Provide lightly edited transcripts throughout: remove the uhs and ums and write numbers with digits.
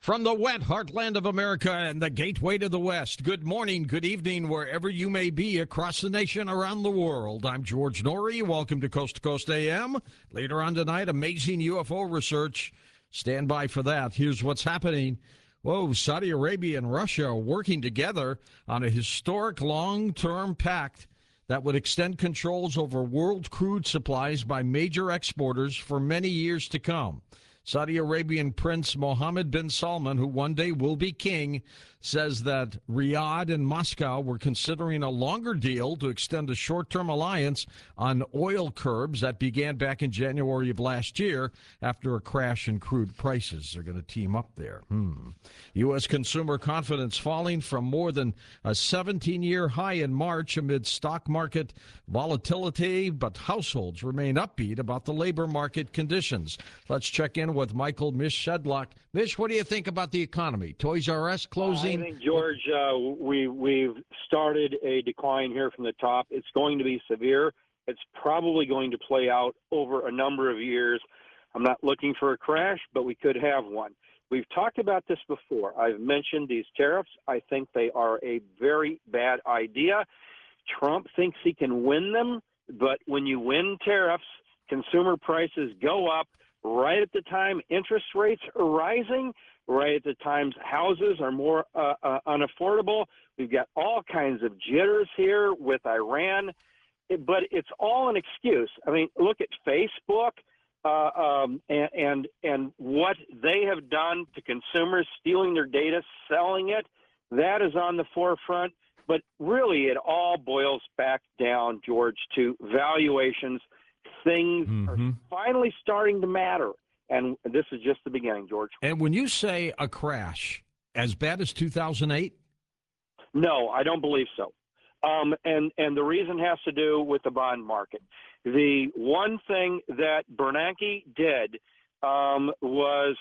From the wet heartland of America and the gateway to the West, good morning, good evening, wherever you may be across the nation, around the world. I'm George Noory. Welcome to Coast AM. Later on tonight, amazing UFO research. Stand by for that. Here's what's happening. Whoa, Saudi Arabia and Russia are working together on a historic long-term pact that would extend controls over world crude supplies by major exporters for many years to come. Saudi Arabian Prince Mohammed bin Salman, who one day will be king, says that Riyadh and Moscow were considering a longer deal to extend a short-term alliance on oil curbs that began back in January of last year after a crash in crude prices. They're going to team up there. U.S. consumer confidence falling from more than a 17-year high in March amid stock market volatility, but households remain upbeat about the labor market conditions. Let's check in with Michael Mish-Shedlock. Mish, what do you think about the economy? Toys R Us closing? I think, George, we've started a decline here from the top. It's going to be severe. It's probably going to play out over a number of years. I'm not looking for a crash, but we could have one. We've talked about this before. I've mentioned these tariffs. I think they are a very bad idea. Trump thinks he can win them, but when you win tariffs, consumer prices go up right at the time interest rates are rising, right at the times houses are more unaffordable. We've got all kinds of jitters here with Iran, but it's all an excuse. I mean, look at Facebook and what they have done to consumers, stealing their data, selling it. That is on the forefront. But really, it all boils back down, George, to valuations. Things are finally starting to matter. And this is just the beginning, George. And when you say a crash, as bad as 2008? No, I don't believe so. And the reason has to do with the bond market. The one thing that Bernanke did was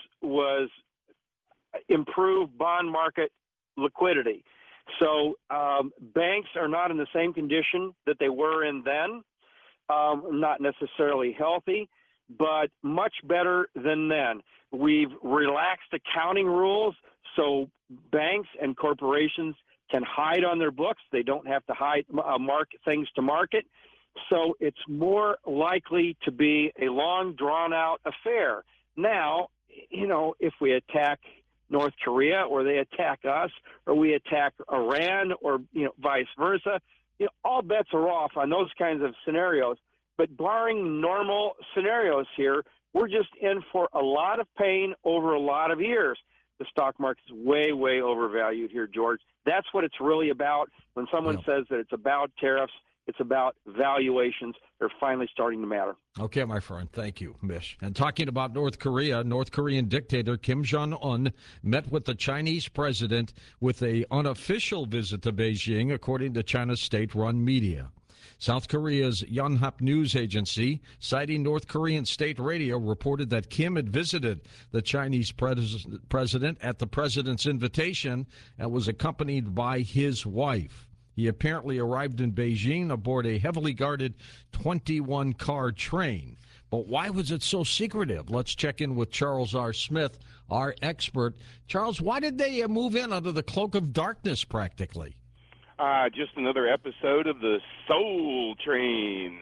improve bond market liquidity. So banks are not in the same condition that they were in then, not necessarily healthy, but much better than then. We've relaxed accounting rules, so banks and corporations can hide on their books. They don't have to hide market things to market. So it's more likely to be a long, drawn-out affair. Now, you know, if we attack North Korea or they attack us or we attack Iran or, you know, vice versa, you know, all bets are off on those kinds of scenarios. But barring normal scenarios here, we're just in for a lot of pain over a lot of years. The stock market is way, way overvalued here, George. That's what it's really about. When someone says that it's about tariffs, it's about valuations. They're finally starting to matter. Okay, my friend. Thank you, Mish. And talking about North Korea, North Korean dictator Kim Jong-un met with the Chinese president with an unofficial visit to Beijing, according to China's state-run media. South Korea's Yonhap news agency, citing North Korean state radio, reported that Kim had visited the Chinese president at the president's invitation and was accompanied by his wife. He apparently arrived in Beijing aboard a heavily guarded 21-car train. But why was it so secretive? Let's check in with Charles R. Smith, our expert. Charles, why did they move in under the cloak of darkness practically? Just another episode of the Soul Train.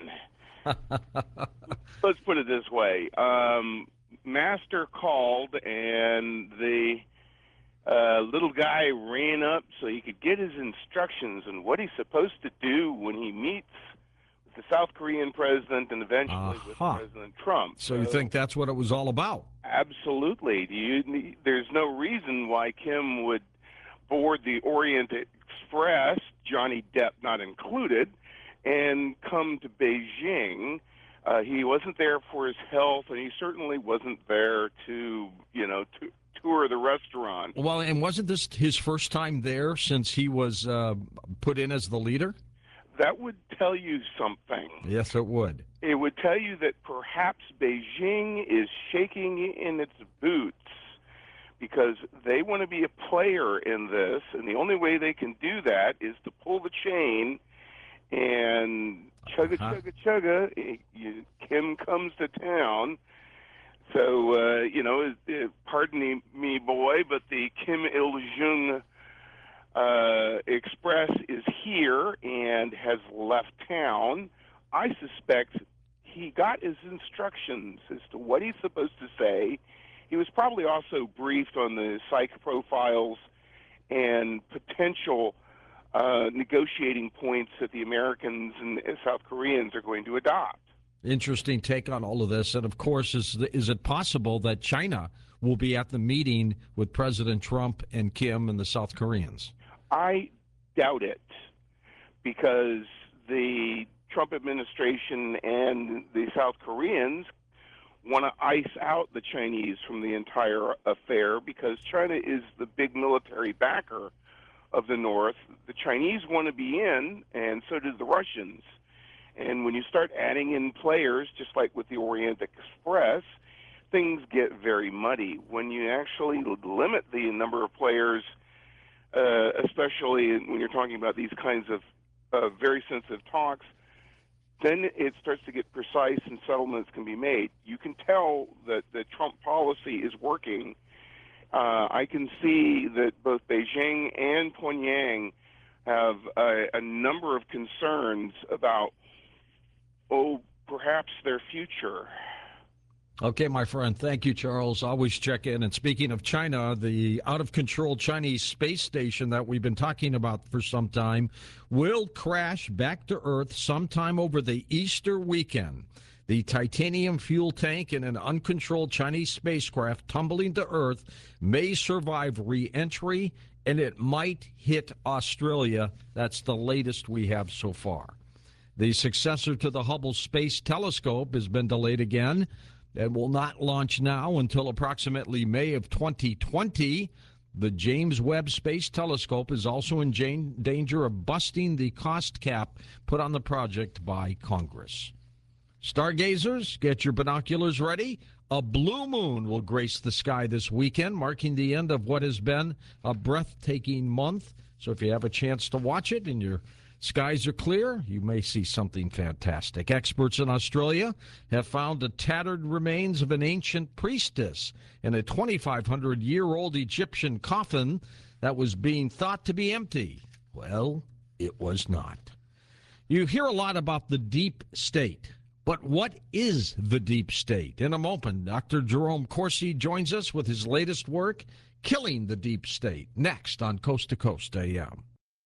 Let's put it this way. Master called, and the little guy ran up so he could get his instructions on what he's supposed to do when he meets with the South Korean president and eventually with President Trump. So you think that's what it was all about? Absolutely. There's no reason why Kim would board the Orient Express, Johnny Depp not included, and come to Beijing. He wasn't there for his health, and he certainly wasn't there to tour the restaurant. Well, and wasn't this his first time there since he was put in as the leader? That would tell you something. Yes, it would. It would tell you that perhaps Beijing is shaking in its boots because they want to be a player in this, and the only way they can do that is to pull the chain and chugga, Kim comes to town. So, pardon me, boy, but the Kim Il-jung Express is here and has left town. I suspect he got his instructions as to what he's supposed to say. He was probably also briefed on the psych profiles and potential negotiating points that the Americans and South Koreans are going to adopt. Interesting take on all of this. And of course, is it possible that China will be at the meeting with President Trump and Kim and the South Koreans? I doubt it, because the Trump administration and the South Koreans want to ice out the Chinese from the entire affair, because China is the big military backer of the North. The Chinese want to be in, and so do the Russians. And when you start adding in players, just like with the Orient Express, things get very muddy. When you actually limit the number of players, especially when you're talking about these kinds of very sensitive talks, then it starts to get precise and settlements can be made. You can tell that the Trump policy is working. I can see that both Beijing and Pyongyang have a number of concerns about, perhaps their future. Okay, my friend. Thank you, Charles. Always check in. And speaking of China, the out-of-control Chinese space station that we've been talking about for some time will crash back to Earth sometime over the Easter weekend. The titanium fuel tank in an uncontrolled Chinese spacecraft tumbling to Earth may survive re-entry, and it might hit Australia. That's the latest we have so far. The successor to the Hubble Space Telescope has been delayed again and will not launch now until approximately May of 2020. The James Webb Space Telescope is also in danger of busting the cost cap put on the project by Congress. Stargazers, get your binoculars ready. A blue moon will grace the sky this weekend, marking the end of what has been a breathtaking month. So if you have a chance to watch it and your skies are clear, you may see something fantastic. Experts in Australia have found the tattered remains of an ancient priestess in a 2,500-year-old Egyptian coffin that was being thought to be empty. Well, it was not. You hear a lot about the deep state, but what is the deep state? In a moment, Dr. Jerome Corsi joins us with his latest work, Killing the Deep State, next on Coast to Coast AM.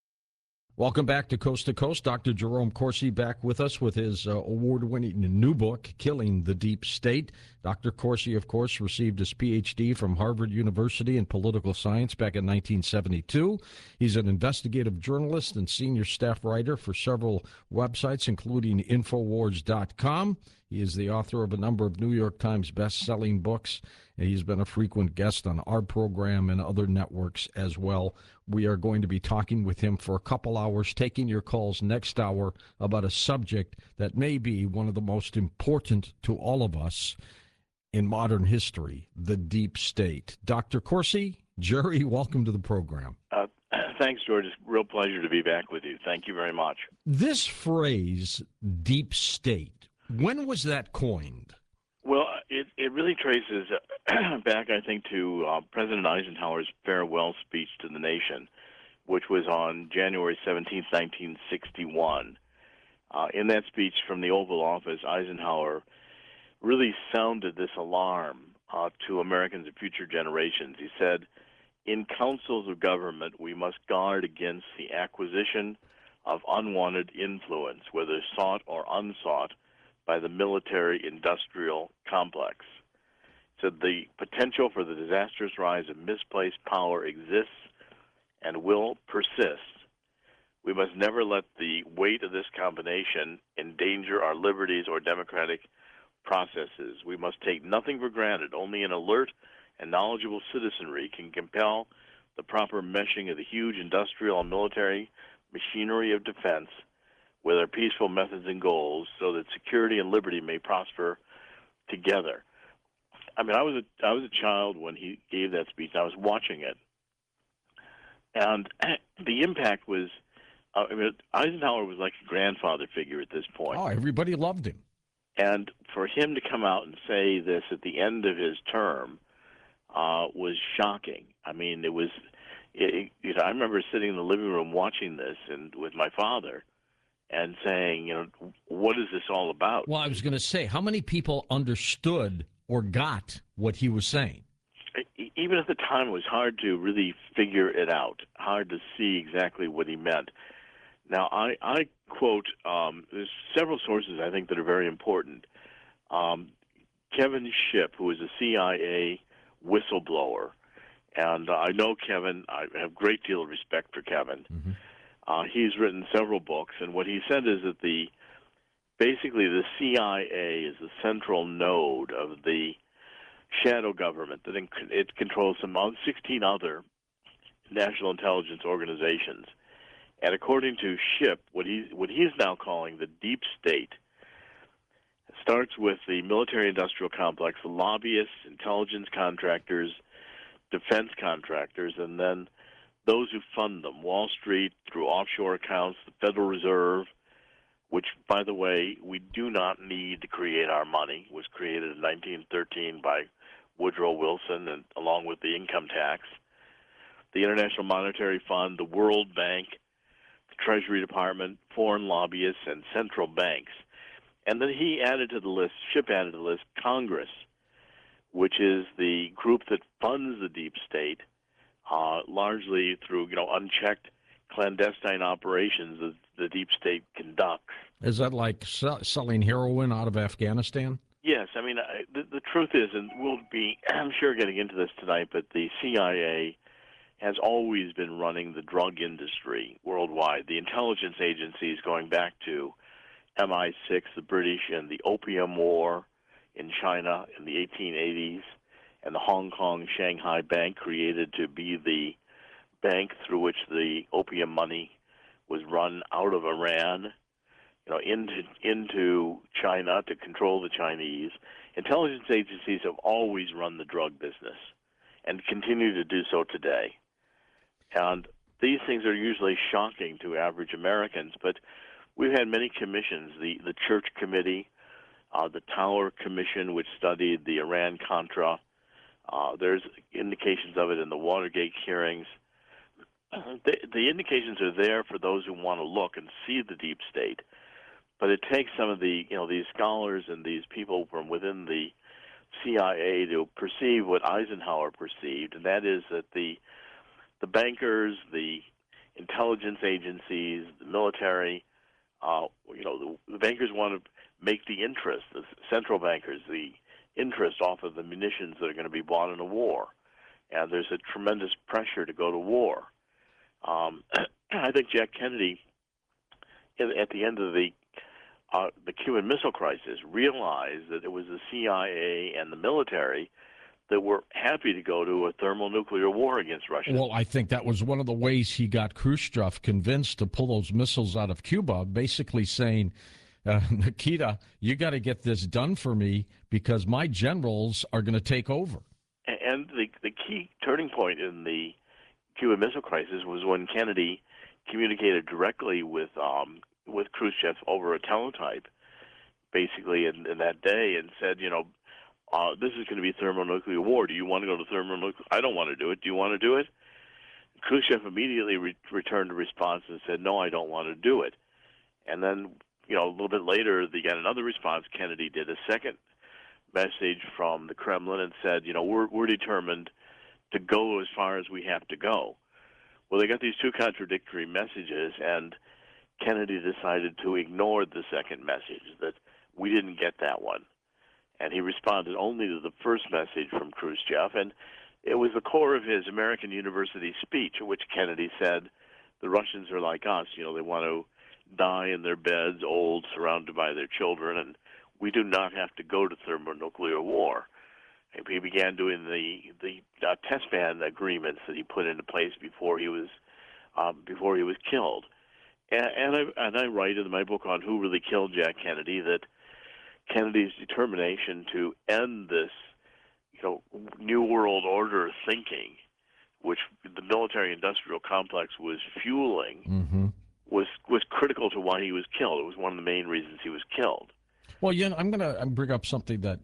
Welcome back to Coast. Dr. Jerome Corsi back with us with his award-winning new book, Killing the Deep State. Dr. Corsi, of course, received his Ph.D. from Harvard University in political science back in 1972. He's an investigative journalist and senior staff writer for several websites, including Infowars.com. He is the author of a number of New York Times best-selling books, and he's been a frequent guest on our program and other networks as well. We are going to be talking with him for a couple hours, taking your calls next hour about a subject that may be one of the most important to all of us in modern history, the deep state. Dr. Corsi, Jerry, welcome to the program. Thanks, George. It's a real pleasure to be back with you. Thank you very much. This phrase, deep state, when was that coined? Well, it really traces back, I think, to President Eisenhower's farewell speech to the nation, which was on January 17, 1961. In that speech from the Oval Office, Eisenhower really sounded this alarm to Americans and future generations. He said, "In councils of government, we must guard against the acquisition of unwanted influence, whether sought or unsought, by the military-industrial complex." So the potential for the disastrous rise of misplaced power exists and will persist. We must never let the weight of this combination endanger our liberties or democratic processes. We must take nothing for granted. Only an alert and knowledgeable citizenry can compel the proper meshing of the huge industrial and military machinery of defense with our peaceful methods and goals, so that security and liberty may prosper together. I mean, I was a child when he gave that speech. I was watching it, and the impact was, Eisenhower was like a grandfather figure at this point. Oh, everybody loved him. And for him to come out and say this at the end of his term was shocking. I mean, it was. I remember sitting in the living room watching this and with my father, and saying, what is this all about? Well, I was going to say, how many people understood or got what he was saying? Even at the time, it was hard to really figure it out, hard to see exactly what he meant. Now, I quote, there's several sources I think that are very important. Kevin Shipp, who is a CIA whistleblower, and I know Kevin, I have a great deal of respect for Kevin. Mm-hmm. He's written several books, and what he said is that basically the CIA is the central node of the shadow government, that it controls some 16 other national intelligence organizations. And according to Shipp, what he's now calling the deep state starts with the military-industrial complex, the lobbyists, intelligence contractors, defense contractors, and then those who fund them, Wall Street through offshore accounts, the Federal Reserve, which, by the way, we do not need to create our money, was created in 1913 by Woodrow Wilson, and along with the income tax, the International Monetary Fund, the World Bank, the Treasury Department, foreign lobbyists, and central banks. And then he added to the list, Shipp added to the list, Congress, which is the group that funds the deep state, largely through unchecked clandestine operations that the deep state conducts. Is that like selling heroin out of Afghanistan? Yes, I mean the truth is, and we'll be, I'm sure, getting into this tonight, but the CIA has always been running the drug industry worldwide. The intelligence agencies, going back to MI6, the British, and the Opium War in China in the 1880s, and the Hong Kong Shanghai Bank, created to be the bank through which the opium money was run out of Iran, into China to control the Chinese. Intelligence agencies have always run the drug business and continue to do so today. And these things are usually shocking to average Americans, but we've had many commissions, the Church Committee, the Tower Commission, which studied the Iran-Contra. There's indications of it in the Watergate hearings. The indications are there for those who want to look and see the deep state, but it takes some of these scholars and these people from within the CIA to perceive what Eisenhower perceived, and that is that the bankers, the intelligence agencies, the military, the bankers want to make the interest, the central bankers, the interest off of the munitions that are going to be bought in a war, and there's a tremendous pressure to go to war. I think Jack Kennedy, at the end of the Cuban Missile Crisis, realized that it was the CIA and the military that were happy to go to a thermonuclear war against Russia. Well, I think that was one of the ways he got Khrushchev convinced to pull those missiles out of Cuba, basically saying, Nikita, you got to get this done for me because my generals are going to take over. And the key turning point in the Cuban Missile Crisis was when Kennedy communicated directly with Khrushchev over a teletype, basically in that day, and said, this is going to be thermonuclear war. Do you want to go to thermonuclear? I don't want to do it. Do you want to do it? Khrushchev immediately returned a response and said, no, I don't want to do it. And then, a little bit later, they got another response. Kennedy did a second message from the Kremlin and said, we're determined to go as far as we have to go. Well, they got these two contradictory messages, and Kennedy decided to ignore the second message, that we didn't get that one. And he responded only to the first message from Khrushchev, and it was the core of his American University speech, in which Kennedy said, the Russians are like us, they want to die in their beds, old, surrounded by their children, and we do not have to go to thermonuclear war. And he began doing the test ban agreements that he put into place before he was killed. And I write in my book on Who Really Killed Jack Kennedy that Kennedy's determination to end this, New World Order thinking, which the military-industrial complex was fueling, was critical to why he was killed. It was one of the main reasons he was killed. Well, I'm going to bring up something that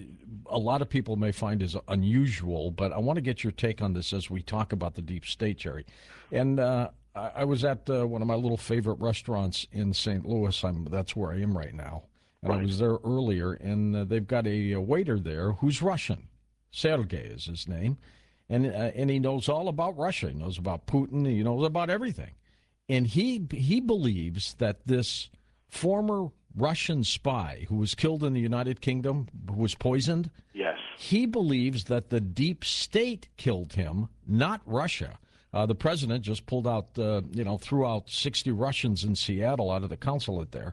a lot of people may find is unusual, but I want to get your take on this as we talk about the deep state, Jerry. And I was at one of my little favorite restaurants in St. Louis. That's where I am right now. And I was there earlier, and they've got a waiter there who's Russian. Sergei is his name. And he knows all about Russia. He knows about Putin. He knows about everything. And he believes that this former Russian spy who was killed in the United Kingdom, who was poisoned, yes, he believes that the deep state killed him, not Russia. The president just pulled out, threw out 60 Russians in Seattle out of the consulate there,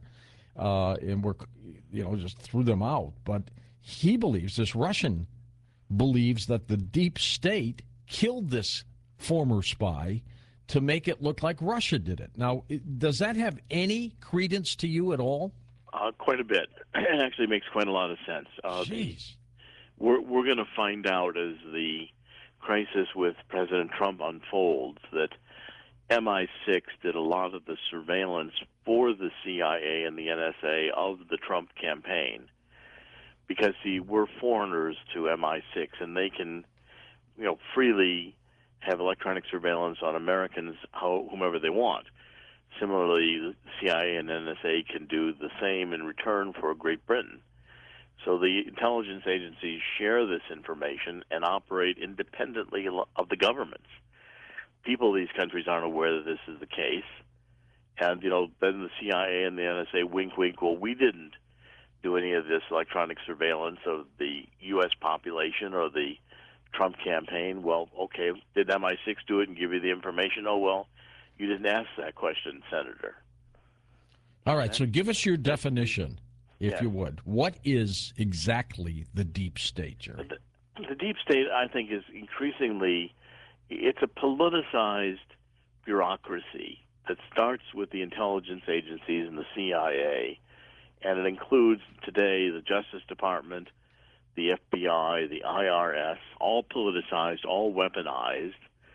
and just threw them out. But he believes, this Russian believes, that the deep state killed this former spy to make it look like Russia did it. Now, does that have any credence to you at all? Quite a bit. It actually makes quite a lot of sense. Jeez. We're going to find out as the crisis with President Trump unfolds that MI6 did a lot of the surveillance for the CIA and the NSA of the Trump campaign. Because, see, we're foreigners to MI6, and they can, freely have electronic surveillance on Americans, whomever they want. Similarly, the CIA and NSA can do the same in return for Great Britain. So the intelligence agencies share this information and operate independently of the governments. People of these countries aren't aware that this is the case. And, then the CIA and the NSA wink, wink, well, we didn't do any of this electronic surveillance of the U.S. population or the Trump campaign. Well, okay, did MI6 do it and give you the information? Oh, well, you didn't ask that question, Senator. All right, so give us your definition, if you would. What is exactly the deep state, Jerry? The deep state, I think, is increasingly, it's a politicized bureaucracy that starts with the intelligence agencies and the CIA, and it includes today the Justice Department, the FBI, the IRS, all politicized, all weaponized.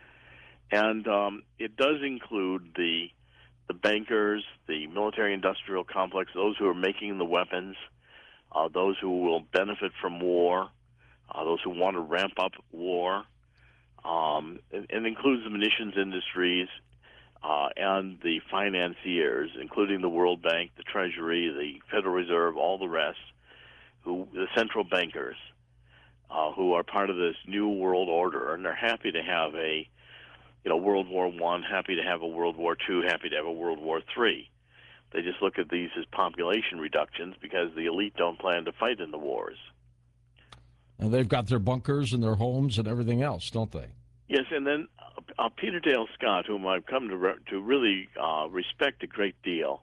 And it does include the bankers, the military-industrial complex, those who are making the weapons, those who will benefit from war, those who want to ramp up war. It includes the munitions industries and the financiers, including the World Bank, the Treasury, the Federal Reserve, all the rest, the central bankers, who are part of this new world order, and they're happy to have a World War I, happy to have a World War II, happy to have a World War III. They just look at these as population reductions because the elite don't plan to fight in the wars. And they've got their bunkers and their homes and everything else, don't they? Yes, and then Peter Dale Scott, whom I've come to really respect a great deal,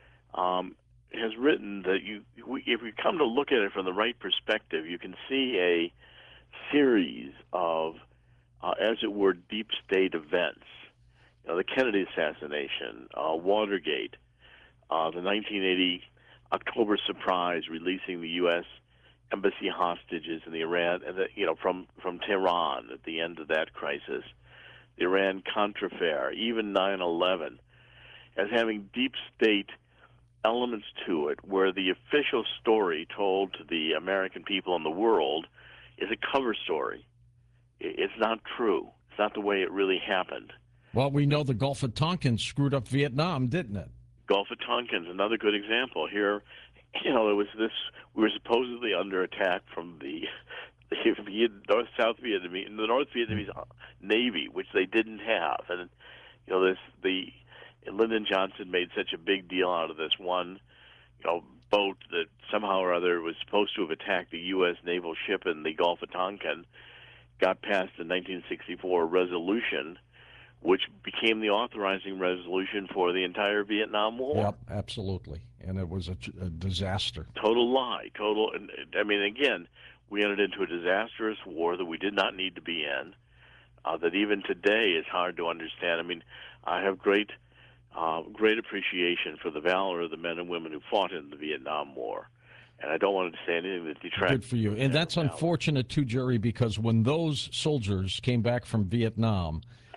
has written that if we come to look at it from the right perspective, you can see a series of as it were, deep state events. The Kennedy assassination, Watergate, the 1980 October surprise releasing the U.S. embassy hostages in the Iran, and from Tehran at the end of that crisis, the Iran-Contra affair, even 9/11, as having deep state elements to it, where the official story told to the American people and the world is a cover story. It's not true. It's not the way it really happened. Well, we know the Gulf of Tonkin screwed up Vietnam, didn't it? Gulf of Tonkin's another good example. Here, there was this. We were supposedly under attack from the North Vietnamese Navy, which they didn't have, and Lyndon Johnson made such a big deal out of this one, boat that somehow or other was supposed to have attacked a U.S. naval ship in the Gulf of Tonkin. Got passed the 1964 resolution, which became the authorizing resolution for the entire Vietnam War. Yep, absolutely. And it was a disaster. Total lie. Again, we entered into a disastrous war that we did not need to be in, that even today is hard to understand. I have great appreciation for the valor of the men and women who fought in the Vietnam War. And I don't want to say anything that detracts. Good for you. And that's unfortunate, too, Jerry, because when those soldiers came back from Vietnam,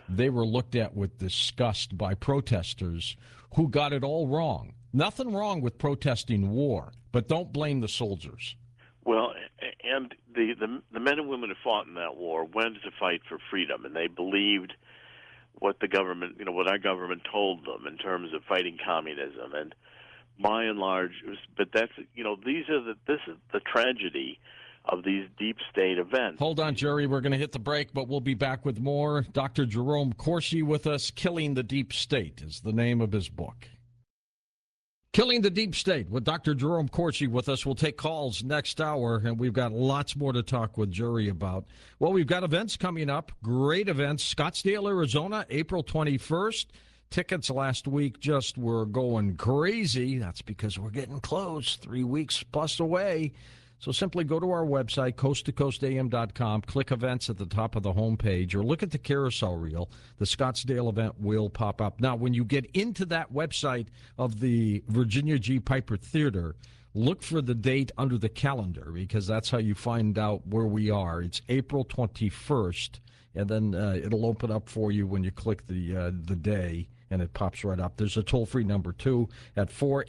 they were looked at with disgust by protesters who got it all wrong. Nothing wrong with protesting war, but don't blame the soldiers. Well, and the men and women who fought in that war went to fight for freedom, and they believed what the government, what our government told them in terms of fighting communism. And by and large, but that's, this is the tragedy of these deep state events. Hold on, Jerry. We're going to hit the break, but we'll be back with more. Dr. Jerome Corsi with us. Killing the Deep State is the name of his book. Killing the Deep State with Dr. Jerome Corsi with us. We'll take calls next hour, and we've got lots more to talk with Jerry about. Well, we've got events coming up, great events. Scottsdale, Arizona, April 21st. Tickets last week just were going crazy. That's because we're getting close, 3 weeks plus away. So simply go to our website, coasttocoastam.com, click events at the top of the homepage, or look at the carousel reel. The Scottsdale event will pop up. Now, when you get into that website of the Virginia G. Piper Theater, look for the date under the calendar, because that's how you find out where we are. It's April 21st, and then it'll open up for you when you click the day, and it pops right up. There's a toll-free number, too, at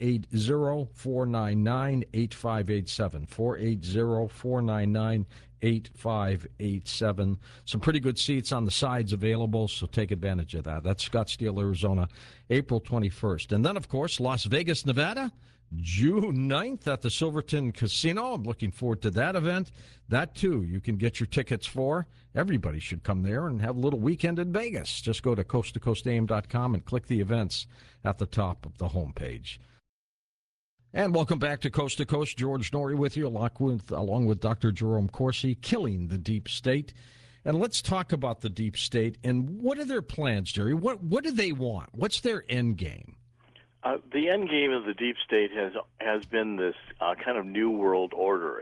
480-499-8587, 480-499-8587. Some pretty good seats on the sides available, so take advantage of that. That's Scottsdale, Arizona, April 21st. And then, of course, Las Vegas, Nevada, June 9th at the Silverton Casino. I'm looking forward to that event. That, too, you can get your tickets for. Everybody should come there and have a little weekend in Vegas. Just go to coasttocoastam.com and click the events at the top of the homepage. And welcome back to Coast to Coast. George Noory with you, along with Dr. Jerome Corsi, Killing the Deep State. And let's talk about the deep state. And what are their plans, Jerry? What do they want? What's their end game? The end game of the deep state has been this kind of new world order.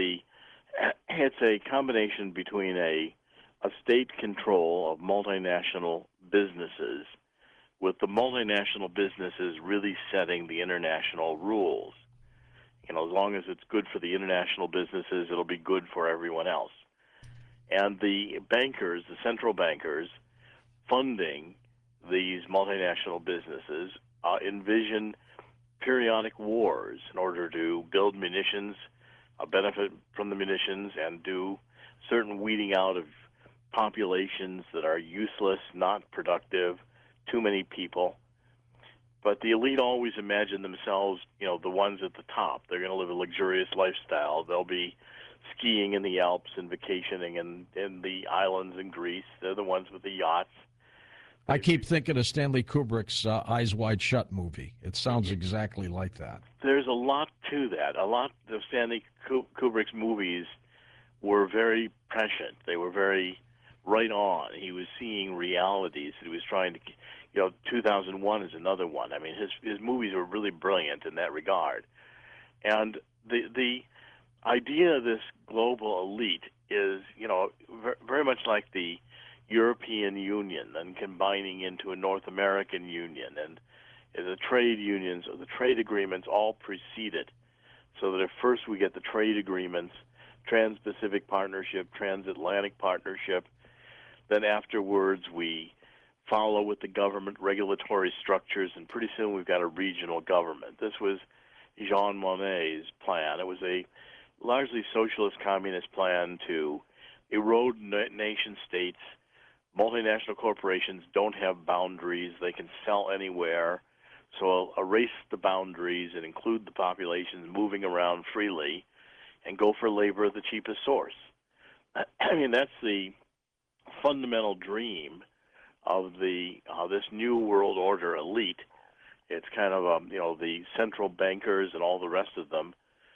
It's a combination between a state control of multinational businesses, with the multinational businesses really setting the international rules. As long as it's good for the international businesses, it'll be good for everyone else. And the bankers, the central bankers, funding these multinational businesses envision periodic wars in order to build munitions, benefit from the munitions, and do certain weeding out of populations that are useless, not productive, too many people. But the elite always imagine themselves, the ones at the top. They're going to live a luxurious lifestyle. They'll be skiing in the Alps and vacationing in the islands in Greece. They're the ones with the yachts. I keep thinking of Stanley Kubrick's Eyes Wide Shut movie. It sounds exactly like that. There's a lot to that. A lot of Stanley Kubrick's movies were very prescient. They were very right on. He was seeing realities that he was trying to, 2001 is another one. I mean, his movies were really brilliant in that regard. And the idea of this global elite is, very much like the European Union and combining into a North American Union, and the trade unions or the trade agreements all precede it, so that at first we get the trade agreements, Trans-Pacific Partnership, Transatlantic Partnership, then afterwards we follow with the government regulatory structures, and pretty soon we've got a regional government. This was Jean Monnet's plan. It was a largely socialist communist plan to erode nation states. Multinational corporations don't have boundaries. They can sell anywhere. So erase the boundaries and include the populations moving around freely and go for labor at the cheapest source. I mean, that's the fundamental dream of this new world order elite. It's kind of, the central bankers and all the rest of them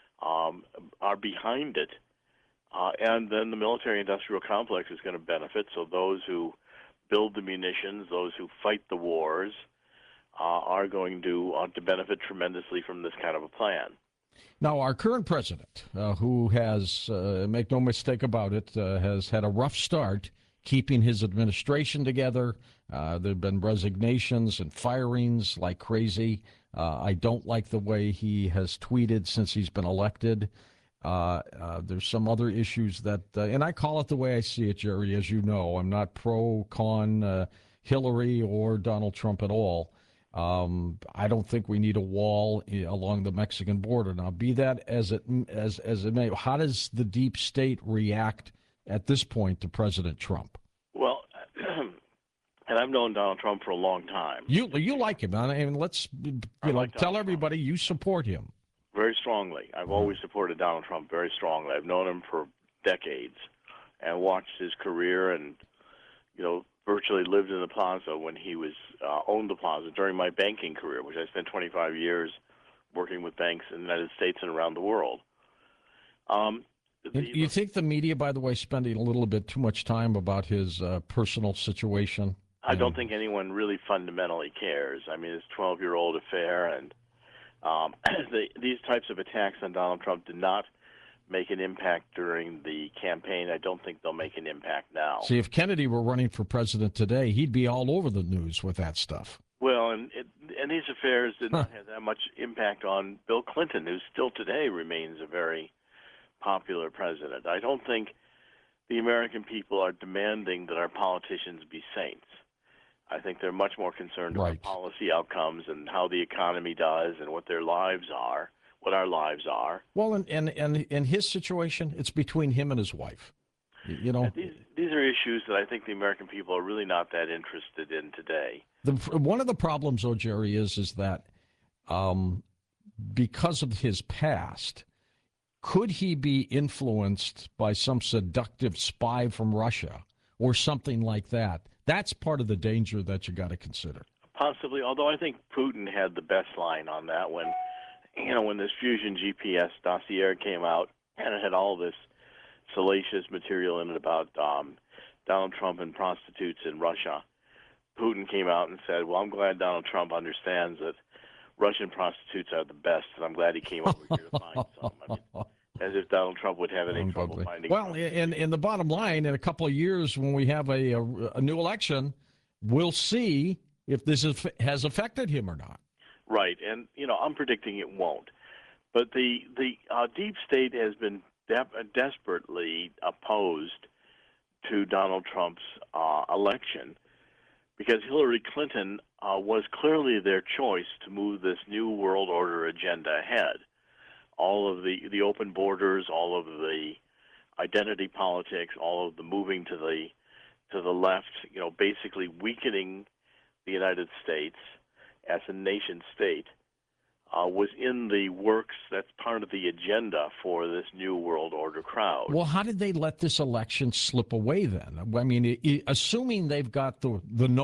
are behind it. And then the military-industrial complex is going to benefit. So those who build the munitions, those who fight the wars, are going to benefit tremendously from this kind of a plan. Now, our current president, who has, make no mistake about it, has had a rough start keeping his administration together. There have been resignations and firings like crazy. I don't like the way he has tweeted since he's been elected. There's some other issues that, and I call it the way I see it, Jerry, as you know. I'm not con Hillary or Donald Trump at all. I don't think we need a wall along the Mexican border. Now, be that as it may, how does the deep state react at this point to President Trump? Well, and I've known Donald Trump for a long time. You like him, and let's tell everybody you support him very strongly. I've always supported Donald Trump very strongly. I've known him for decades and watched his career, and virtually lived in the plaza when he was owned the plaza during my banking career, which I spent 25 years working with banks in the United States and around the world. You think the media, by the way, spending a little bit too much time about his personal situation? I don't think anyone really fundamentally cares. I mean, his 12-year-old affair and these types of attacks on Donald Trump did not make an impact during the campaign. I don't think they'll make an impact now. See, if Kennedy were running for president today, he'd be all over the news with that stuff. Well, and these affairs did not have that much impact on Bill Clinton, who still today remains a very popular president. I don't think the American people are demanding that our politicians be saints. I think they're much more concerned about policy outcomes and how the economy does and what their lives are. What our lives are. Well, and in his situation, it's between him and his wife. These are issues that I think the American people are really not that interested in today. One of the problems, though, Jerry, is that because of his past, could he be influenced by some seductive spy from Russia or something like that? That's part of the danger that you got to consider. Possibly, although I think Putin had the best line on that when this Fusion GPS dossier came out, and it had all this salacious material in it about Donald Trump and prostitutes in Russia, Putin came out and said, well, I'm glad Donald Trump understands that Russian prostitutes are the best, and I'm glad he came over here to find some. I mean, as if Donald Trump would have any trouble finding Well, and the bottom line, in a couple of years when we have a new election, we'll see if this has affected him or not. Right, and I'm predicting it won't. But the deep state has been desperately opposed to Donald Trump's election because Hillary Clinton was clearly their choice to move this new world order agenda ahead. All of the open borders, all of the identity politics, all of the moving to the left, basically weakening the United States as a nation state was in the works. That's part of the agenda for this new world order crowd. Well, how did they let this election slip away then? I mean, assuming they've got the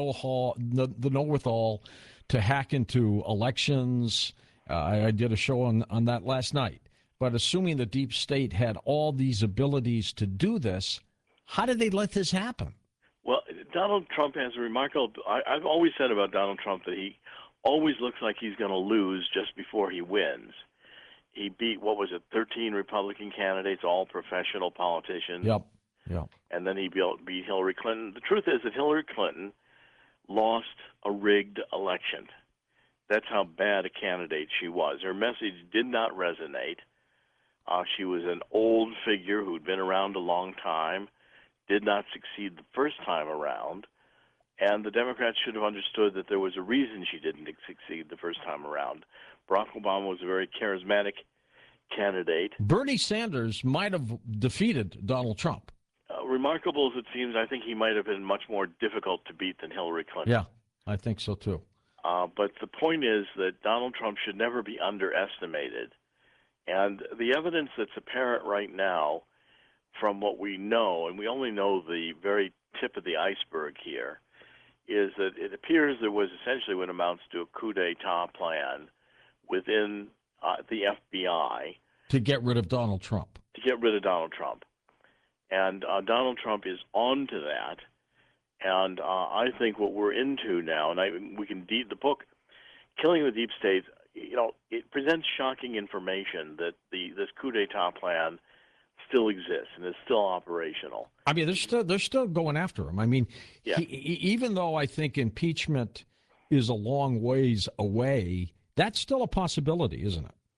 know-withal to hack into elections, I did a show on that last night. But assuming the deep state had all these abilities to do this, how did they let this happen? Well, Donald Trump has a remarkable. I've always said about Donald Trump that he always looks like he's going to lose just before he wins. He beat, 13 Republican candidates, all professional politicians. Yep. And then he beat Hillary Clinton. The truth is that Hillary Clinton lost a rigged election. That's how bad a candidate she was. Her message did not resonate. She was an old figure who'd been around a long time, did not succeed the first time around. And the Democrats should have understood that there was a reason she didn't succeed the first time around. Barack Obama was a very charismatic candidate. Bernie Sanders might have defeated Donald Trump. Remarkable as it seems, I think he might have been much more difficult to beat than Hillary Clinton. Yeah, I think so too. But the point is that Donald Trump should never be underestimated. And the evidence that's apparent right now from what we know, and we only know the very tip of the iceberg here, is that it appears there was essentially what amounts to a coup d'etat plan within the FBI. To get rid of Donald Trump. To get rid of Donald Trump. And Donald Trump is on to that. And I think what we're into now, and we can the book, Killing the Deep State, it presents shocking information that this coup d'etat plan still exists and is still operational. I mean, they're still going after him. I mean, yeah. Even though I think impeachment is a long ways away, that's still a possibility, isn't it?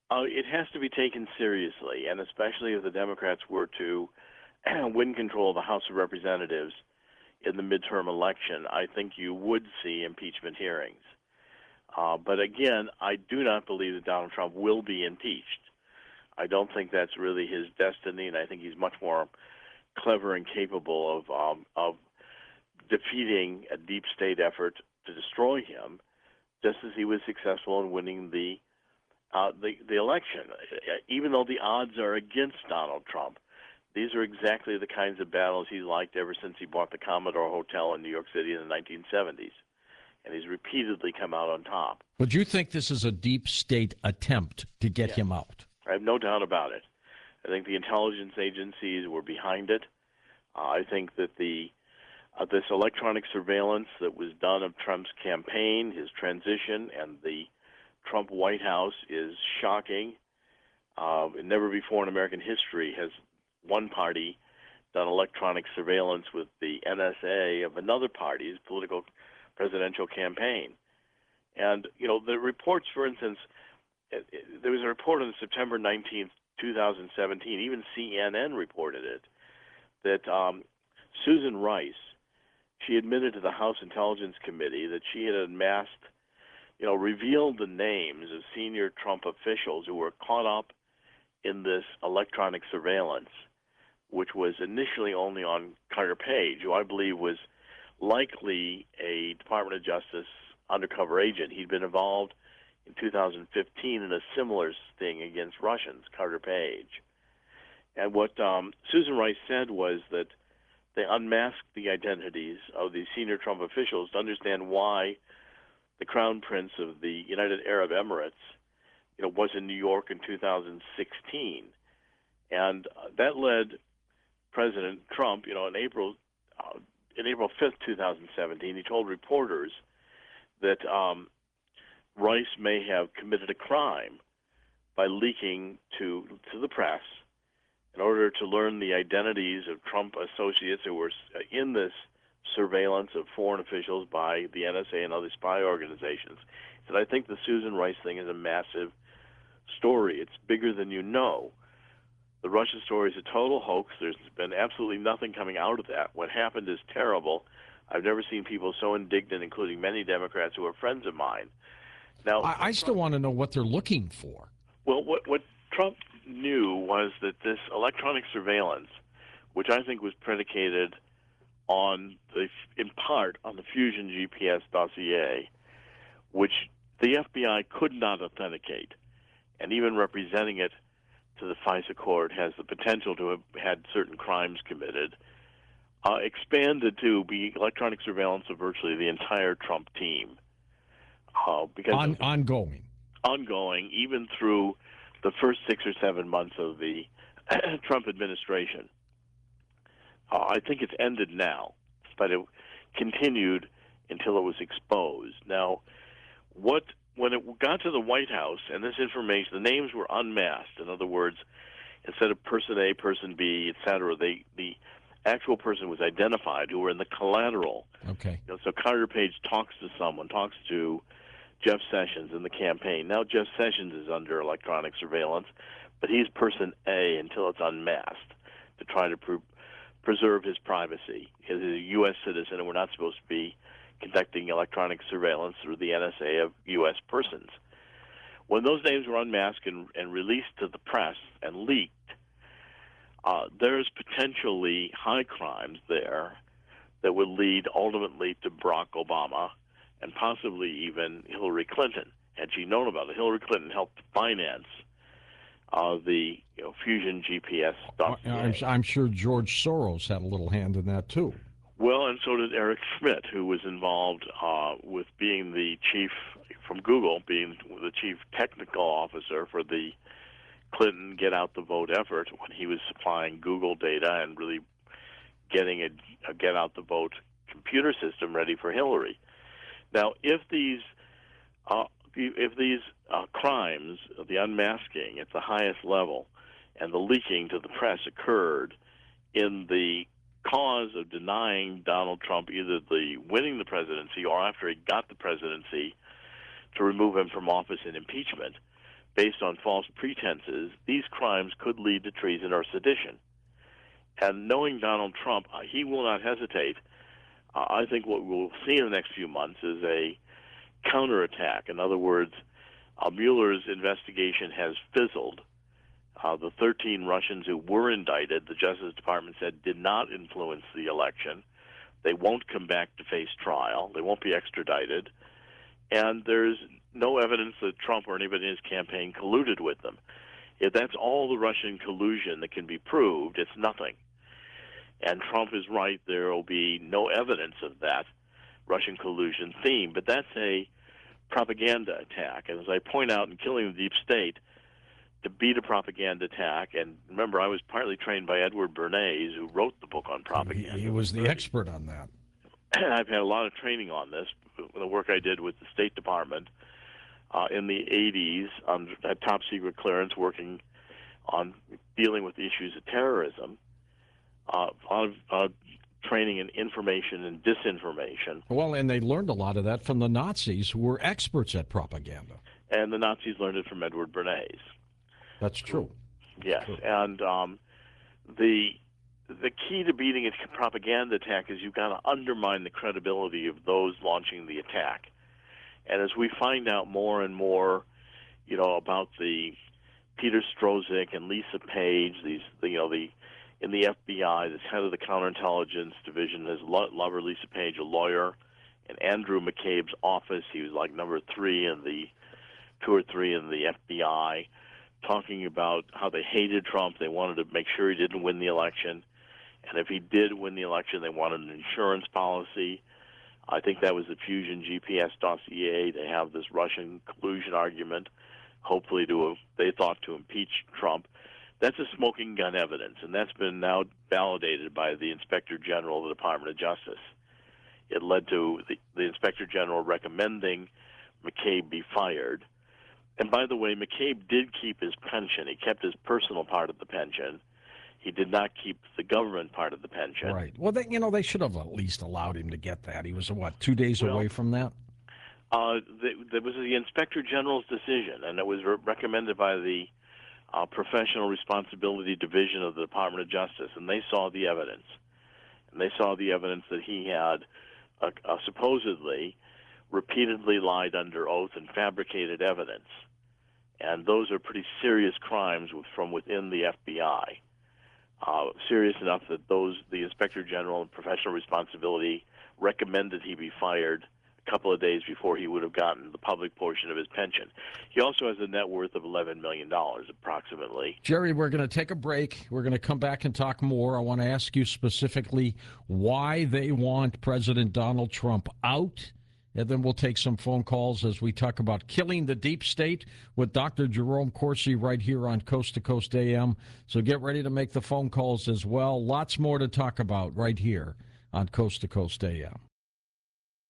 It has to be taken seriously, and especially if the Democrats were to win control of the House of Representatives in the midterm election, I think you would see impeachment hearings. But again, I do not believe that Donald Trump will be impeached. I don't think that's really his destiny, and I think he's much more clever and capable of defeating a deep state effort to destroy him, just as he was successful in winning the election. Even though the odds are against Donald Trump, these are exactly the kinds of battles he's liked ever since he bought the Commodore Hotel in New York City in the 1970s. And he's repeatedly come out on top. But you think this is a deep state attempt to get him out? I have no doubt about it. I think the intelligence agencies were behind it. I think that this electronic surveillance that was done of Trump's campaign, his transition, and the Trump White House is shocking. Never before in American history has one party done electronic surveillance with the NSA of another party's political presidential campaign. And, the reports, for instance, there was a report on September 19th, 2017, even CNN reported it, that Susan Rice, she admitted to the House Intelligence Committee that she had amassed, revealed the names of senior Trump officials who were caught up in this electronic surveillance, which was initially only on Carter Page, who I believe was likely a Department of Justice undercover agent. He'd been involved in 2015 in a similar sting against Russians, Carter Page. And what Susan Rice said was that they unmasked the identities of these senior Trump officials to understand why the Crown Prince of the United Arab Emirates, was in New York in 2016. And that led President Trump, in April 5th, 2017, he told reporters that Rice may have committed a crime by leaking to the press in order to learn the identities of Trump associates who were in this surveillance of foreign officials by the NSA and other spy organizations. And I think the Susan Rice thing is a massive story. It's bigger than you know. The Russia story is a total hoax. There's been absolutely nothing coming out of that. What happened is terrible. I've never seen people so indignant, including many Democrats who are friends of mine. Now, I still want to know what they're looking for. Well, what Trump knew was that this electronic surveillance, which I think was predicated in part on the Fusion GPS dossier, which the FBI could not authenticate, and even representing it to the FISA court has the potential to have had certain crimes committed, expanded to be electronic surveillance of virtually the entire Trump team. Because ongoing, even through the first 6 or 7 months of the Trump administration. I think it's ended now, but it continued until it was exposed. Now, when it got to the White House, and this information, the names were unmasked. In other words, instead of person A, person B, et cetera, the actual person was identified who were in the collateral. Okay. So Carter Page talks to Jeff Sessions in the campaign. Now Jeff Sessions is under electronic surveillance, but he's person A until it's unmasked to try to preserve his privacy. He's a U.S. citizen, and we're not supposed to be conducting electronic surveillance through the NSA of U.S. persons. When those names were unmasked and released to the press and leaked, there's potentially high crimes there that would lead ultimately to Barack Obama and possibly even Hillary Clinton. Had she known about it, Hillary Clinton helped finance the Fusion GPS dossier. I'm sure George Soros had a little hand in that too. Well, and so did Eric Schmidt, who was involved with being the chief from Google, being the chief technical officer for the Clinton Get Out the Vote effort when he was supplying Google data and really getting a Get Out the Vote computer system ready for Hillary. Now, if these crimes, the unmasking at the highest level and the leaking to the press occurred in the cause of denying Donald Trump either the winning the presidency or after he got the presidency to remove him from office in impeachment, based on false pretenses, these crimes could lead to treason or sedition. And knowing Donald Trump, he will not hesitate. I think what we'll see in the next few months is a counterattack. In other words, Mueller's investigation has fizzled. The 13 Russians who were indicted, the Justice Department said, did not influence the election. They won't come back to face trial. They won't be extradited. And there's no evidence that Trump or anybody in his campaign colluded with them. If that's all the Russian collusion that can be proved, it's nothing. And Trump is right, there will be no evidence of that Russian collusion theme. But that's a propaganda attack. And as I point out in Killing the Deep State, to beat a propaganda attack, and remember, I was partly trained by Edward Bernays, who wrote the book on propaganda. He was the expert on that. I've had a lot of training on this, the work I did with the State Department in the 80s on a top-secret clearance working on dealing with the issues of terrorism. A lot of training in information and disinformation. Well, and they learned a lot of that from the Nazis, who were experts at propaganda. And the Nazis learned it from Edward Bernays. That's true. Yes, True. and the key to beating a propaganda attack is you've got to undermine the credibility of those launching the attack. And as we find out more and more, about the Peter Strzok and Lisa Page, in the FBI, the head of the counterintelligence division, his lover Lisa Page, a lawyer, and Andrew McCabe's office. He was like number 3 in the 2 or 3 in the FBI, talking about how they hated Trump. They wanted to make sure he didn't win the election. And if he did win the election, they wanted an insurance policy. I think that was the Fusion GPS dossier. They have this Russian collusion argument, hopefully they thought to impeach Trump. That's a smoking gun evidence, and that's been now validated by the Inspector General of the Department of Justice. It led to the Inspector General recommending McCabe be fired. And by the way, McCabe did keep his pension. He kept his personal part of the pension. He did not keep the government part of the pension. Right. Well, they should have at least allowed him to get that. He was, 2 days away from that? That was the Inspector General's decision, and it was recommended by the Professional Responsibility Division of the Department of Justice, and they saw the evidence. And they saw the evidence that he had supposedly repeatedly lied under oath and fabricated evidence. And those are pretty serious crimes from within the FBI. Serious enough that the Inspector General and Professional Responsibility recommended he be fired a couple of days before he would have gotten the public portion of his pension. He also has a net worth of $11 million, approximately. Jerry, we're going to take a break. We're going to come back and talk more. I want to ask you specifically why they want President Donald Trump out. And then we'll take some phone calls as we talk about Killing the Deep State with Dr. Jerome Corsi right here on Coast to Coast AM. So get ready to make the phone calls as well. Lots more to talk about right here on Coast to Coast AM.